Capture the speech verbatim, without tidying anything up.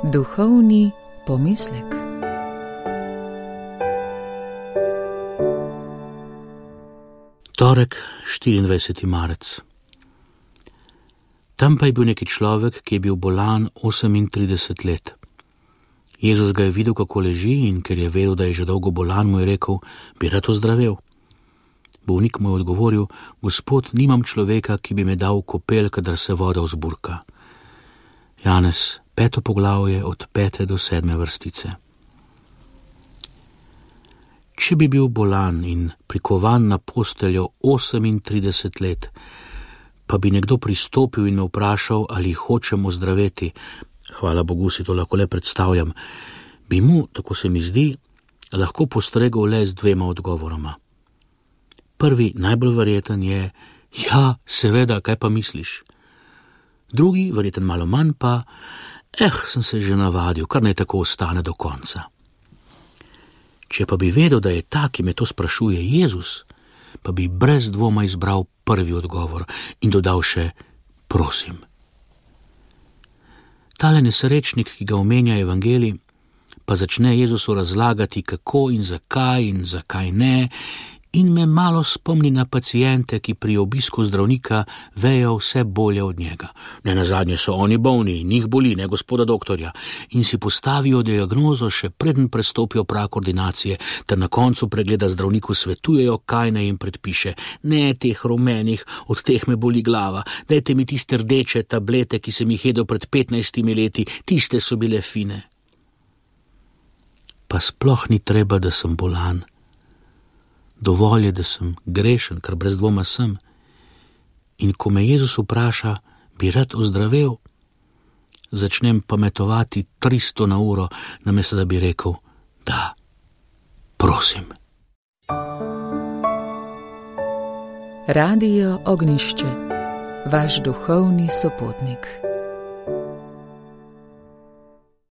Duhovni pomislek. Torek, štiriindvajseti marec. Tam pa je bil neki človek, ki je bil bolan osemintrideset let. Jezus ga je videl, kako leži, in ker je vedel, da je že dolgo bolan, mu je rekel: bi rad ozdravel. Bolnik mu je odgovoril: Gospod, nimam človeka, ki bi me dal v kopel, kadar se voda vzburka. Janez, peto poglavje, od pete do sedme vrstice. Če bi bil bolan in prikovan na posteljo osemintrideset let, pa bi nekdo pristopil in me vprašal, ali hočem ozdraveti, hvala Bogu si to lahko le predstavljam, bi mu, tako se mi zdi, lahko postregel le z dvema odgovoroma. Prvi, najbolj verjeten je: ja, seveda, kaj pa misliš? Drugi, verjeten malo manj pa: eh, sem se že navadil, kar naj tako ostane do konca. Če pa bi vedel, da je ta, ki me to sprašuje, Jezus, pa bi brez dvoma izbral prvi odgovor in dodal še: prosim. Tale nesrečnik, ki ga omenja evangelij, pa začne Jezusu razlagati, kako in zakaj in zakaj ne, in me malo spomni na paciente, ki pri obisku zdravnika vejo vse bolje od njega. Ne nazadnje so oni bolni, njih boli, ne gospoda doktorja, in si postavijo diagnozo še preden prestopijo prag ordinacije, ter na koncu pregleda zdravniku svetujejo, kaj naj jim predpiše. Ne teh rumenih, od teh me boli glava, dajte mi tiste rdeče tablete, ki sem jih jedel pred petnajstimi leti, tiste so bile fine. Pa sploh ni treba, da sem bolan. Dovolj je, da sem grešen, kar brez dvoma sem. In ko me Jezus vpraša, bi rad ozdravel, začnem pametovati tristo na uro, namesto da bi rekel: da, prosim. Radio Ognjišče, vaš duhovni sopotnik.